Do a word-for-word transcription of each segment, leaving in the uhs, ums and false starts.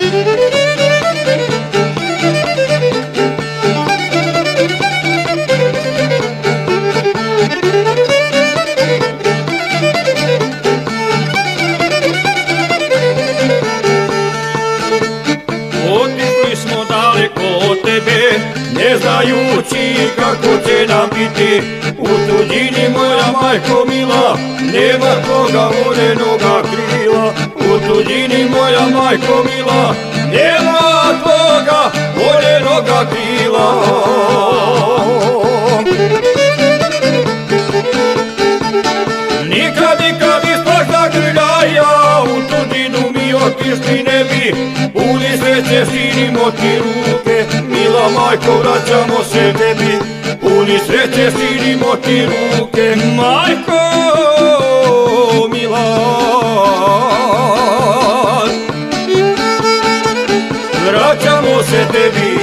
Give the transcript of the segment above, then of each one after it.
Otišli smo daleko od tebe, ne znajući kako će nam biti. U tuđini moja majko mila, nema koga voljenoga krila. U tuđini moja majko mila, nema toga voljenoga krila. Nikad, nikad ispod zagrljaja, u tuđinu mi otišli ne bi. Puni sreće skinimo ti ruke, mila majko vraćamo se tebi. Puni sreće skinimo ti ruke, majko mila. Vraćamo se tebi.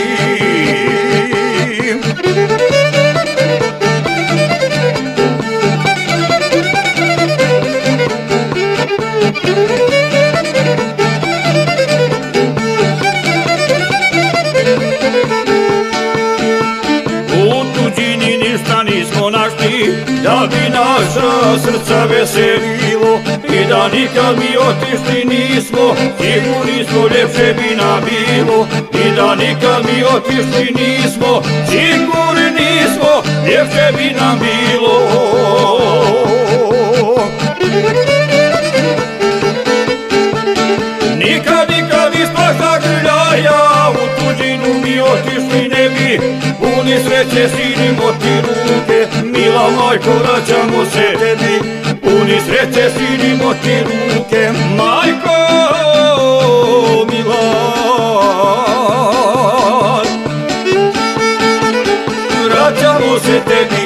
Nismo našli da bi naša srca veselilo i da nikad mi otišli nismo, sigurni smo ljepše bi nam bilo. I da nikad mi otišli nismo, sigurni nismo, ljepše bi nam bilo. Nikad, nikad ispod zagrljaja, u tuđinu mi otišli ne bi. Puni sreće skinimo ti ruke, mila majko vraćamo se tebi. Puni sreće skinimo ti ruke, majko mila. Vraćamo se tebi.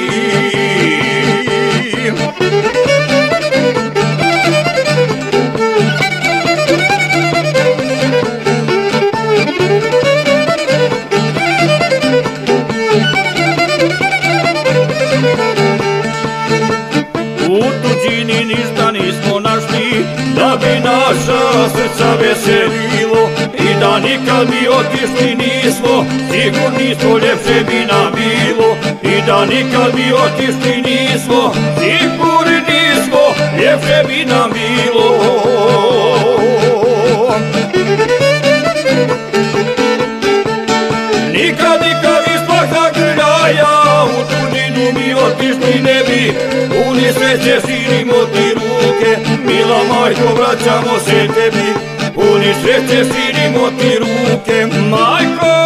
U tuđini ništa nismo našli da bi naša srca veselilo i da nikad mi otišli nismo, sigurni smo ljepše bi nam bilo. I da nikad mi otišli nismo, sigurni nismo, ljepše bi nam bilo. Nikad, nikad ispod zagrljaja, u tuđinu mi otišli ne bi. Puni sreće skinimo ti ruke, mila majko vraćamo se tebi. Puni sreće skinimo ti ruke, majko.